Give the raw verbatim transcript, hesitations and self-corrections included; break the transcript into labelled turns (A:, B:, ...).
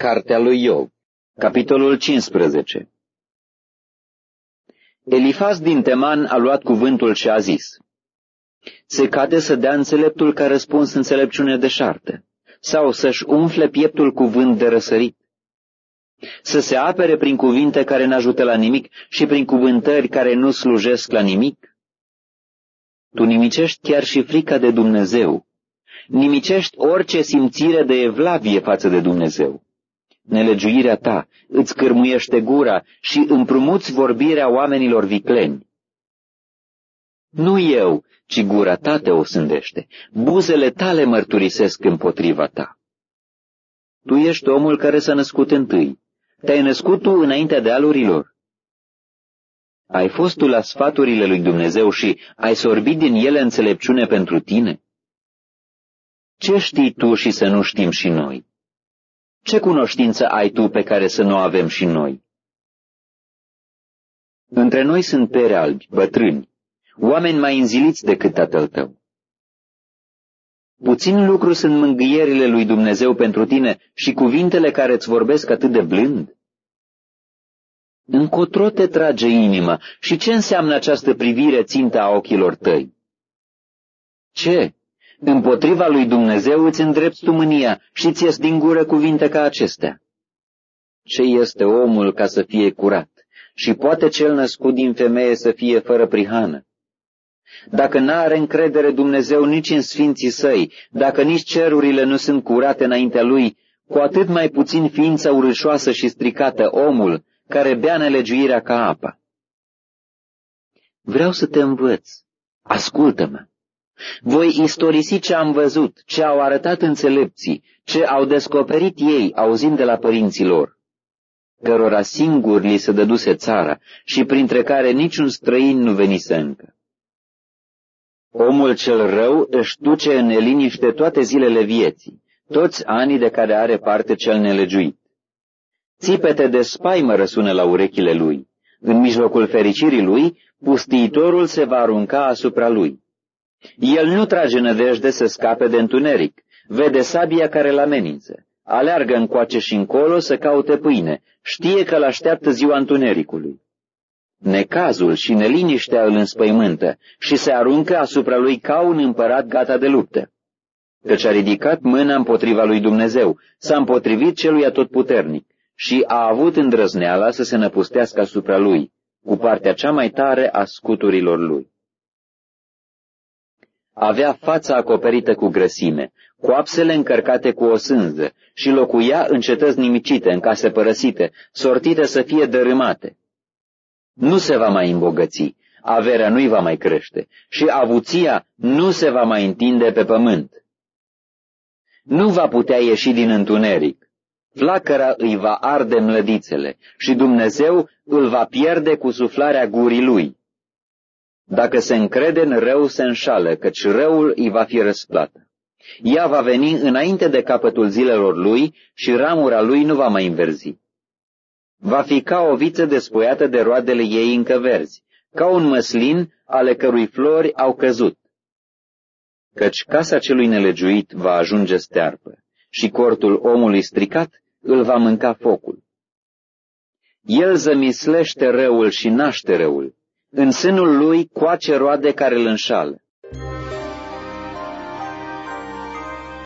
A: Cartea lui Iov, capitolul cincisprezece. Elifaz din Teman a luat cuvântul și a zis: se cade să dea înțeleptul ca răspuns înțelepciune deșartă, sau să-și umfle pieptul cu vânt de răsărit, să se apere prin cuvinte care n-ajută la nimic și prin cuvântări care nu slujesc la nimic? Tu nimicești chiar și frica de Dumnezeu, nimicești orice simțire de evlavie față de Dumnezeu. Nelegiuirea ta îți cârmuiește gura și împrumuți vorbirea oamenilor vicleni. Nu eu, ci gura ta te osândește, buzele tale mărturisesc împotriva ta. Tu ești omul care s-a născut întâi, te-ai născut tu înaintea dealurilor. Ai fost tu la sfaturile lui Dumnezeu și ai sorbit din ele înțelepciune pentru tine? Ce știi tu și să nu știm și noi? Ce cunoștință ai tu pe care să nu avem și noi? Între noi sunt pere albi, bătrâni, oameni mai înziliți decât tatăl tău. Puțin lucru sunt mângâierile lui Dumnezeu pentru tine și cuvintele care îți vorbesc atât de blând? Încotro te trage inima și ce înseamnă această privire țintă a ochilor tăi? Ce? Împotriva lui Dumnezeu îți îndrepți tu mânia și ți-ies din gură cuvinte ca acestea. Ce este omul ca să fie curat și poate cel născut din femeie să fie fără prihană? Dacă n-are încredere Dumnezeu nici în sfinții săi, dacă nici cerurile nu sunt curate înaintea lui, cu atât mai puțin ființa urâșoasă și stricată, omul care bea nelegiuirea ca apa. Vreau să te învăț, ascultă-mă. Voi istorisi ce am văzut, ce au arătat înțelepții, ce au descoperit ei auzind de la părinții lor, cărora singur li se dăduse țara și printre care niciun străin nu venise încă. Omul cel rău își duce în neliniște toate zilele vieții, toți anii de care are parte cel nelegiuit. Țipete de spaimă răsună la urechile lui, în mijlocul fericirii lui, pustiitorul se va arunca asupra lui. El nu trage nădejde să scape de întuneric, vede sabia care îl amenință, aleargă încoace și încolo să caute pâine, știe că l-așteaptă ziua întunericului. Necazul și neliniștea îl înspăimântă și se aruncă asupra lui ca un împărat gata de luptă, căci a ridicat mâna împotriva lui Dumnezeu, s-a împotrivit celui atotputernic și a avut îndrăzneala să se năpustească asupra lui, cu partea cea mai tare a scuturilor lui. Avea fața acoperită cu grăsime, coapsele încărcate cu o sânză și locuia în cetăți nimicite, în case părăsite, sortite să fie dărâmate. Nu se va mai îmbogăți, averea nu-i va mai crește și avuția nu se va mai întinde pe pământ. Nu va putea ieși din întuneric, flacăra îi va arde mlădițele și Dumnezeu îl va pierde cu suflarea gurii lui. Dacă se încrede în rău, se înșală, căci răul îi va fi răsplată. Ea va veni înainte de capătul zilelor lui și ramura lui nu va mai înverzi. Va fi ca o viță despuiată de roadele ei încă verzi, ca un măslin ale cărui flori au căzut. Căci casa celui nelegiuit va ajunge stearpă și cortul omului stricat îl va mânca focul. El zămislește răul și naște răul. În sânul lui coace roade care îl înșală.